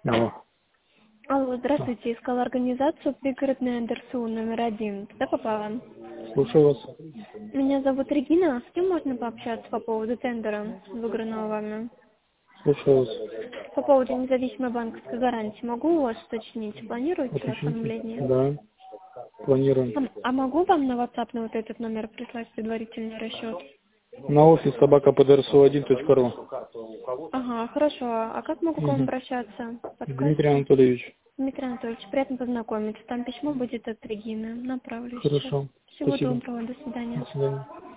Алло. Алло, здравствуйте. Искала организацию «Пригородная ДРСУ» номер 1. Куда попала? Слушаю вас. Меня зовут Регина. С кем можно пообщаться по поводу тендера, выигранного вами? Слушаю вас. По поводу независимой банковской гарантии. Могу у вас уточнить? Планируете Уточните. оформление? Да. Планируем. А могу вам на WhatsApp на вот этот номер прислать предварительный расчет? На офис собака.pdrsu1.ru. Ага, хорошо. А как могу к вам Угу. обращаться? Дмитрий Подскажете? Анатольевич. Дмитрий Анатольевич, приятно познакомиться. Там письмо будет от Регины. Направлю сейчас. Хорошо. Всего Спасибо. доброго. До До свидания. свидания.